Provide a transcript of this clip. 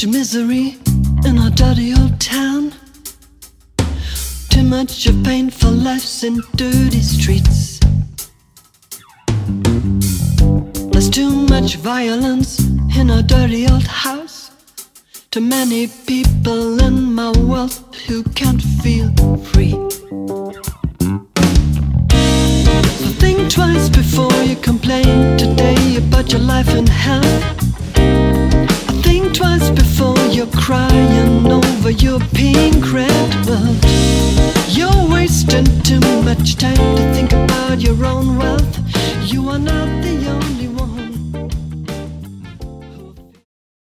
much misery in our dirty old town. Too much of painful lives in dirty streets. There's too much violence in our dirty old house. Too many people in my world who can't feel free. So think twice before you complain today about your life in hell. Think twice before you're crying over your pink red world. You're wasting too much time to think about your own wealth. You are not the only one.